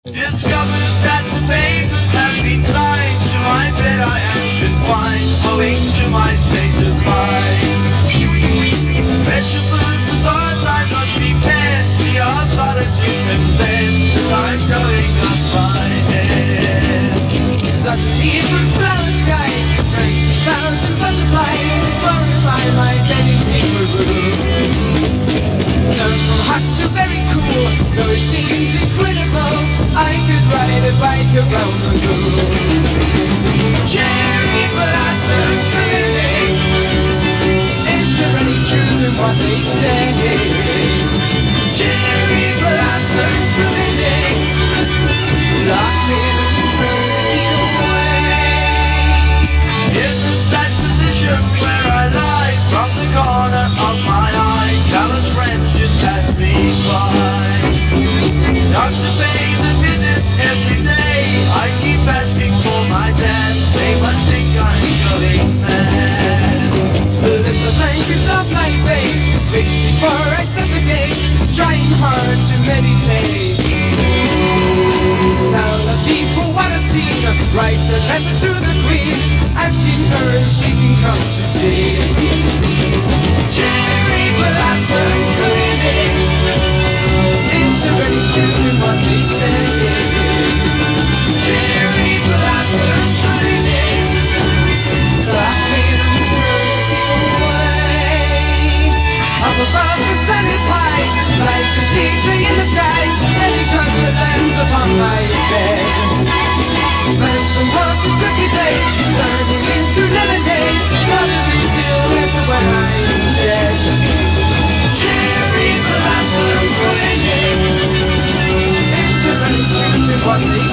Discovered that the papers have been lying to my bed. I am confined, owing to my state of mind. Special food for thoughts I must be fed. The authority extend that I'm going on my head. Suddenly from flower skies, friends and flowers and butterflies glorify my bedding paper room. Turn from hot to very cool, though it seems incredible, I could ride a bike around the moon. Cherry blossom living, is there any truth in what they say? Cherry blossom living, lock me away. Isn't that position where I lie from the corner of my eye? Callous friends just pass me by. Doctor pays a visit every day. I keep asking for my dad. They must think I'm going mad. Lift the blankets off my face, quick before I suffocate, trying hard to meditate. Tell the people what I've seen, write a letter to the Queen, asking her if she can come to tea. Cherry blossom living, is there any truth in what they say? Cherry blossom living, lock me away. Up above the sun is high, like a tea tree in the sky, and it comes and lands upon my bed. Phantom horses quickly face, turning into lemonade, probably feel better when I'm dead. Cherry blossom living, is there any truth in what they